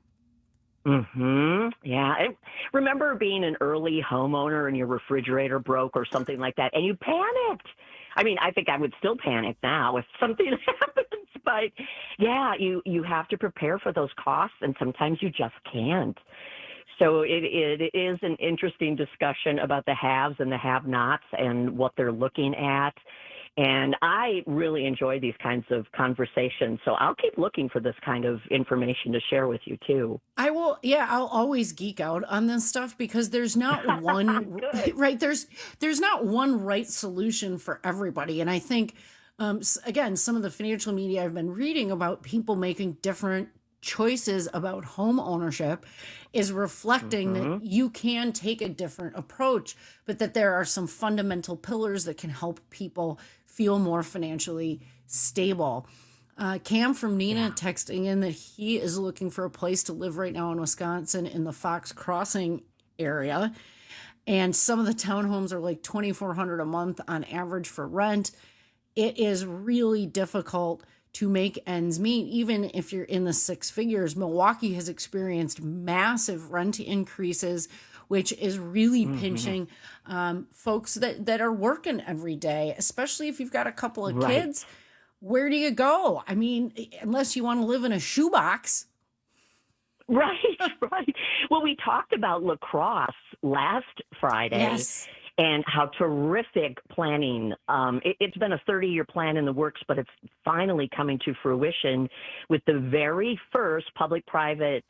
Yeah. I remember being an early homeowner and your refrigerator broke or something like that, and you panicked. I mean, I think I would still panic now if something happens, but yeah, you have to prepare for those costs, and sometimes you just can't. So it is an interesting discussion about the haves and the have-nots and what they're looking at. And I really enjoy these kinds of conversations. So I'll keep looking for this kind of information to share with you too. I will. Yeah, I'll always geek out on this stuff because there's not one right. There's not one right solution for everybody. And I think, again, some of the financial media I've been reading about people making different choices about home ownership is reflecting that you can take a different approach, but that there are some fundamental pillars that can help people feel more financially stable. Cam from Neenah texting in that he is looking for a place to live right now in Wisconsin in the Fox Crossing area. And some of the townhomes are like $2,400 a month on average for rent. It is really difficult to make ends meet, even if you're in the six figures. Milwaukee has experienced massive rent increases, which is really pinching folks that are working every day, especially if you've got a couple of kids. Where do you go? I mean, unless you want to live in a shoebox. Right. Well, we talked about La Crosse last Friday. And how terrific planning. It's been a 30-year plan in the works, but it's finally coming to fruition with the very first public-private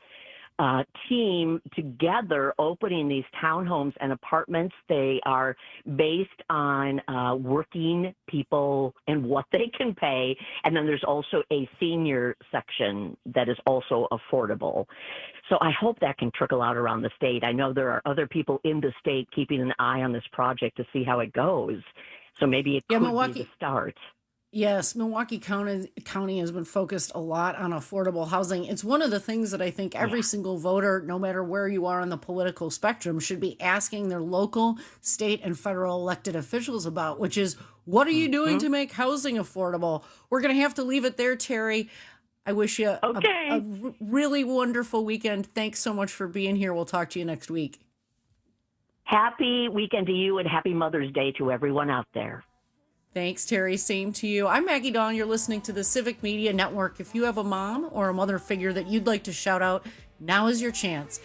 team together opening these townhomes and apartments. They are based on working people and what they can pay. And then there's also a senior section that is also affordable. So I hope that can trickle out around the state. I know there are other people in the state keeping an eye on this project to see how it goes. So maybe it could be the start. Yes, Milwaukee County has been focused a lot on affordable housing. It's one of the things that I think every single voter, no matter where you are on the political spectrum, should be asking their local, state, and federal elected officials about, which is, what are you doing to make housing affordable? We're going to have to leave it there, Terry. I wish you Okay. a really wonderful weekend. Thanks so much for being here. We'll talk to you next week. Happy weekend to you and happy Mother's Day to everyone out there. Thanks, Terry. Same to you. I'm Maggie Dawn. You're listening to the Civic Media Network. If you have a mom or a mother figure that you'd like to shout out, now is your chance.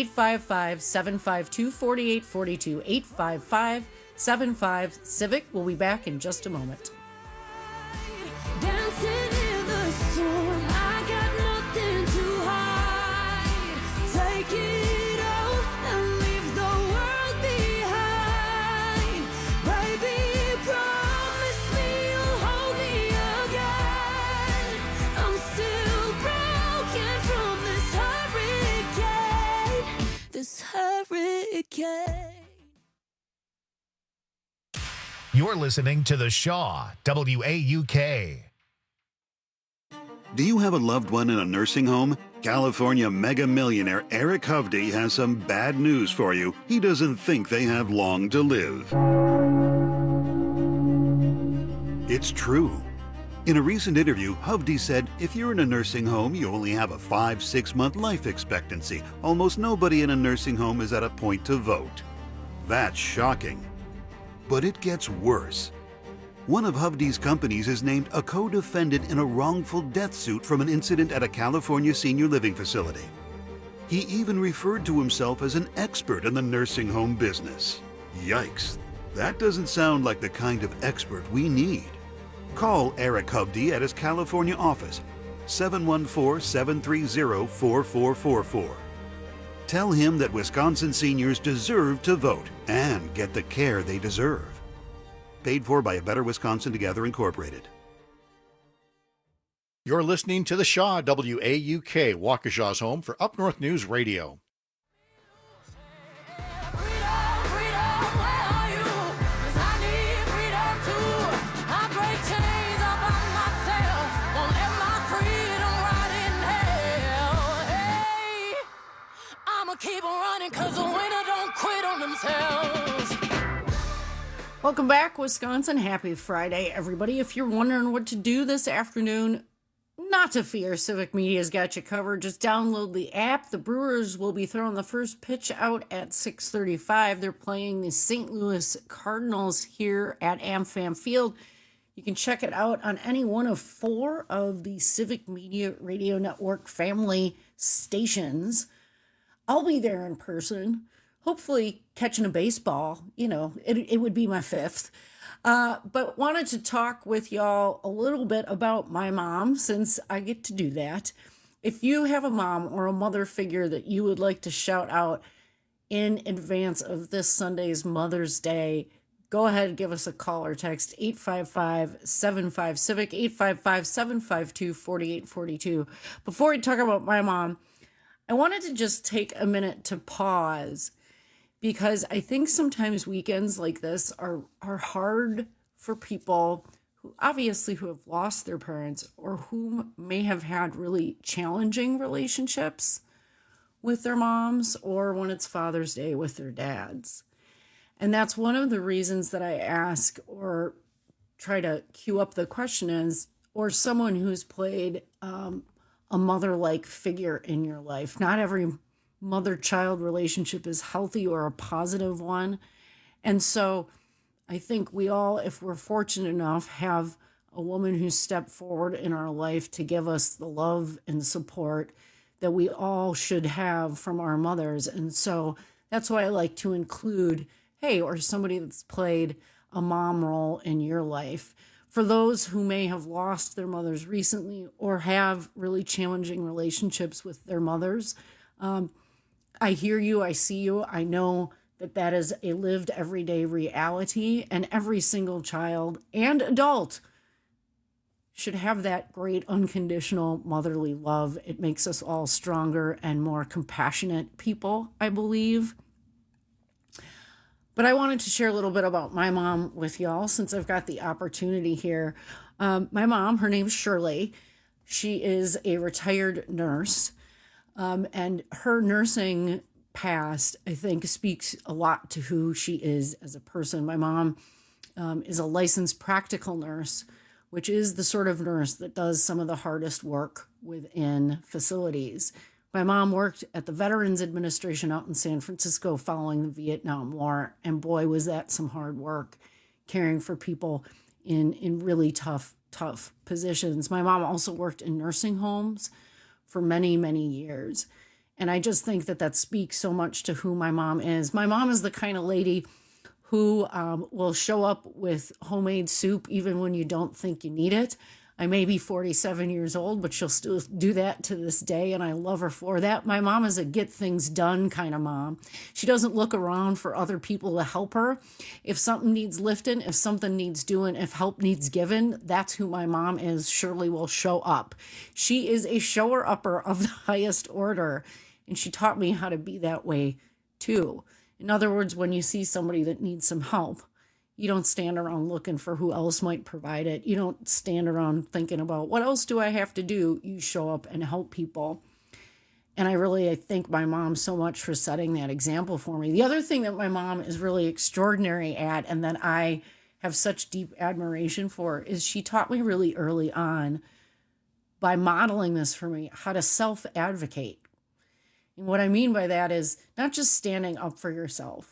855-752-4842. 855-75-CIVIC. We'll be back in just a moment. Dancing in the storm, I got nothing to hide. Take it all and leave the world behind. Baby, promise me you'll hold me again. I'm still broken from this hurricane. This hurricane. You're listening to The Shaw, WAUK. Do you have a loved one in a nursing home? California mega millionaire Eric Hovde has some bad news for you. He doesn't think they have long to live. It's true. In a recent interview, Hovde said, if you're in a nursing home, you only have a 5-6 month life expectancy. Almost nobody in a nursing home is at a point to vote. That's shocking. But it gets worse. One of Hovde's companies is named a co-defendant in a wrongful death suit from an incident at a California senior living facility. He even referred to himself as an expert in the nursing home business. Yikes, that doesn't sound like the kind of expert we need. Call Eric Hovde at his California office, 714-730-4444. Tell him that Wisconsin seniors deserve to vote and get the care they deserve. Paid for by A Better Wisconsin Together, Incorporated. You're listening to the Shaw, WAUK, Waukesha's home for Up North News Radio. Keep on running because the winner don't quit on themselves. Welcome back, Wisconsin. Happy Friday, everybody. If you're wondering what to do this afternoon, not to fear. Civic Media's got you covered. Just download the app. The Brewers will be throwing the first pitch out at 6:35. They're playing the St. Louis Cardinals here at AmFam Field. You can check it out on any one of 4 of the Civic Media Radio Network family stations. I'll be there in person, hopefully catching a baseball. You know, it would be my 5th. But wanted to talk with y'all a little bit about my mom, since I get to do that. If you have a mom or a mother figure that you would like to shout out in advance of this Sunday's Mother's Day, go ahead and give us a call or text 855-75-CIVIC, 855-752-4842. Before we talk about my mom, I wanted to just take a minute to pause, because I think sometimes weekends like this are hard for people who have lost their parents, or who may have had really challenging relationships with their moms, or when it's Father's Day with their dads. And that's one of the reasons that I ask or try to cue up the question is, or someone who's played a mother-like figure in your life. Not every mother-child relationship is healthy or a positive one. And so I think we all, if we're fortunate enough, have a woman who stepped forward in our life to give us the love and support that we all should have from our mothers. And so that's why I like to include, hey, or somebody that's played a mom role in your life. For those who may have lost their mothers recently or have really challenging relationships with their mothers, I hear you, I see you, I know that is a lived everyday reality, and every single child and adult should have that great unconditional motherly love. It makes us all stronger and more compassionate people, I believe. But I wanted to share a little bit about my mom with y'all, since I've got the opportunity here. My mom, her name's Shirley. She is a retired nurse, and her nursing past, I think, speaks a lot to who she is as a person. My mom is a licensed practical nurse which is the sort of nurse that does some of the hardest work within facilities. My mom worked at the Veterans Administration out in San Francisco following the Vietnam War, and boy, was that some hard work caring for people in really tough positions. My mom also worked in nursing homes for many, many years. And I just think that speaks so much to who my mom is. My mom is the kind of lady who will show up with homemade soup even when you don't think you need it. I may be 47 years old, but she'll still do that to this day, and I love her for that. My mom is a get things done kind of mom. She doesn't look around for other people to help her. If something needs lifting, if something needs doing, if help needs given, that's who my mom is. Shirley will show up. She is a shower-upper of the highest order, and she taught me how to be that way too. In other words, when you see somebody that needs some help, you don't stand around looking for who else might provide it. You don't stand around thinking about what else do I have to do. You show up and help people. And I thank my mom so much for setting that example for me. The other thing that my mom is really extraordinary at, and that I have such deep admiration for, is she taught me really early on, by modeling this for me, how to self-advocate. And what I mean by that is not just standing up for yourself,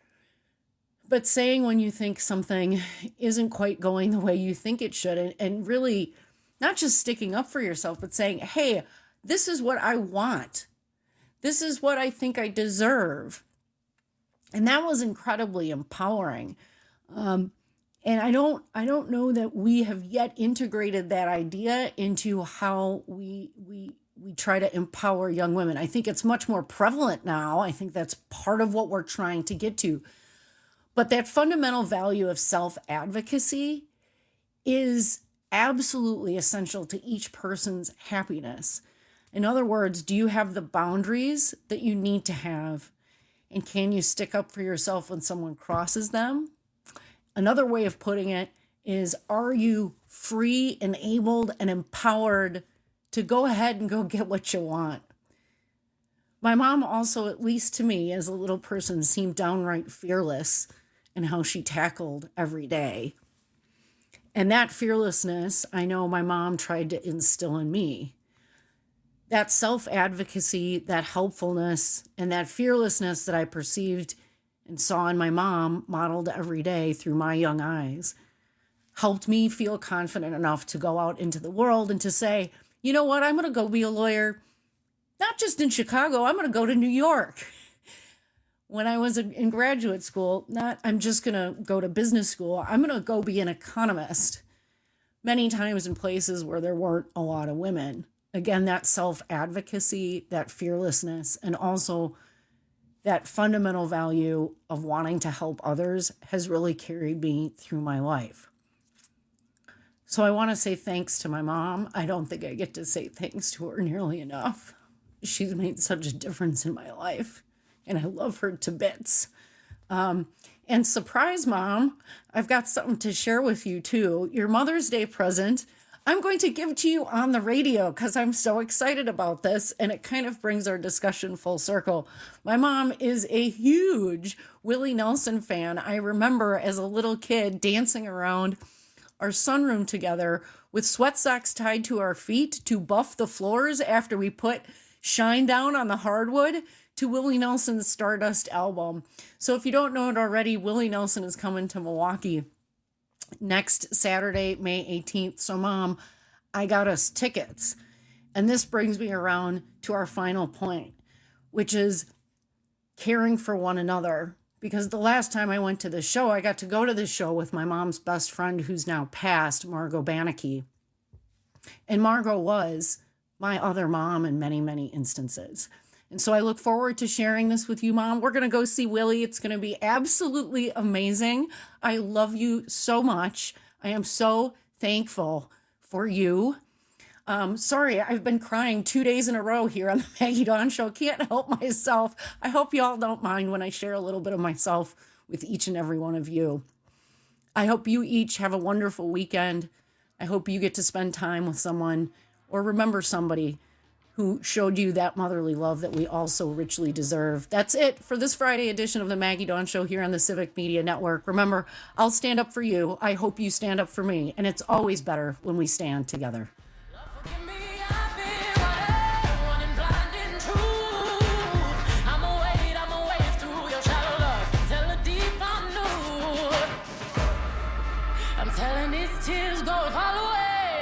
but saying when you think something isn't quite going the way you think it should, and really not just sticking up for yourself, but saying, hey, this is what I want. This is what I think I deserve. And that was incredibly empowering. And I don't know that we have yet integrated that idea into how we try to empower young women. I think it's much more prevalent now. I think that's part of what we're trying to get to. But that fundamental value of self-advocacy is absolutely essential to each person's happiness. In other words, do you have the boundaries that you need to have? And can you stick up for yourself when someone crosses them? Another way of putting it is, are you free, enabled, and empowered to go ahead and go get what you want? My mom also, at least to me as a little person, seemed downright fearless in how she tackled every day. And that fearlessness, I know my mom tried to instill in me. That self-advocacy, that helpfulness, and that fearlessness that I perceived and saw in my mom modeled every day through my young eyes helped me feel confident enough to go out into the world and to say, you know what, I'm going to go be a lawyer, not just in Chicago, I'm going to go to New York. When I was in graduate school, I'm just going to go to business school. I'm going to go be an economist, many times in places where there weren't a lot of women. Again, that self-advocacy, that fearlessness, and also that fundamental value of wanting to help others has really carried me through my life. So I want to say thanks to my mom. I don't think I get to say thanks to her nearly enough. She's made such a difference in my life, and I love her to bits. And surprise, Mom, I've got something to share with you too. Your Mother's Day present, I'm going to give to you on the radio because I'm so excited about this, and it kind of brings our discussion full circle. My mom is a huge Willie Nelson fan. I remember as a little kid dancing around our sunroom together with sweat socks tied to our feet to buff the floors after we put Shine Down on the hardwood to Willie Nelson's Stardust album. So if you don't know it already, Willie Nelson is coming to Milwaukee next Saturday, May 18th. So Mom, I got us tickets. And this brings me around to our final point, which is caring for one another. Because the last time I went to the show, I got to go to the show with my mom's best friend who's now passed, Margot Bannicky. And Margot was my other mom in many, many instances. And so I look forward to sharing this with you, Mom. We're going to go see Willie. It's going to be absolutely amazing. I love you so much. I am so thankful for you. Sorry, I've been crying 2 days in a row here on the Maggie Dawn Show. Can't help myself. I hope you all don't mind when I share a little bit of myself with each and every one of you. I hope you each have a wonderful weekend. I hope you get to spend time with someone or remember somebody who showed you that motherly love that we all so richly deserve. That's it for this Friday edition of the Maggie Dawn Show here on the Civic Media Network. Remember, I'll stand up for you. I hope you stand up for me. And it's always better when we stand together. Telling these tears go fall away,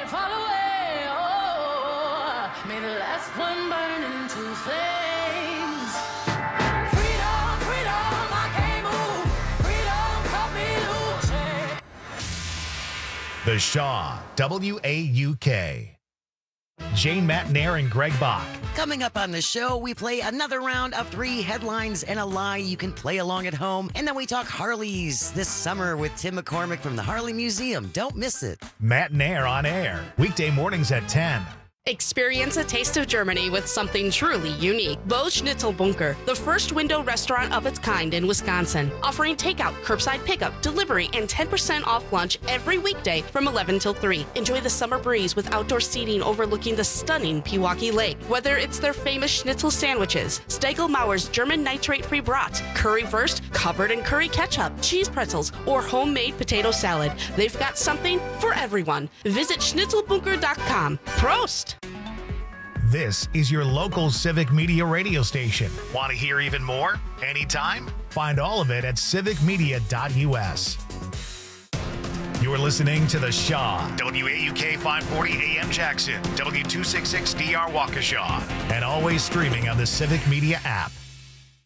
oh, may the last one burn into flames. Freedom, freedom, I can't move, freedom, cut me loose. The Shaw, WAUK. Jane Matnair and Greg Bach. Coming up on the show, we play another round of 3 headlines and a lie you can play along at home. And then we talk Harleys this summer with Tim McCormick from the Harley Museum. Don't miss it. Matnair on air, weekday mornings at 10. Experience a taste of Germany with something truly unique. Bo Schnitzelbunker, the first window restaurant of its kind in Wisconsin, offering takeout, curbside pickup, delivery, and 10% off lunch every weekday from 11 till 3. Enjoy the summer breeze with outdoor seating overlooking the stunning Pewaukee Lake. Whether it's their famous schnitzel sandwiches, Steigl-Mauer's German nitrate-free brat, currywurst covered in curry ketchup, cheese pretzels, or homemade potato salad, they've got something for everyone. Visit schnitzelbunker.com. Prost! This is your local Civic Media radio station. Want to hear even more? Anytime? Find all of it at civicmedia.us. You're listening to The Shaw, WAUK 540 AM Jackson, W266DR Waukesha, and always streaming on the Civic Media app.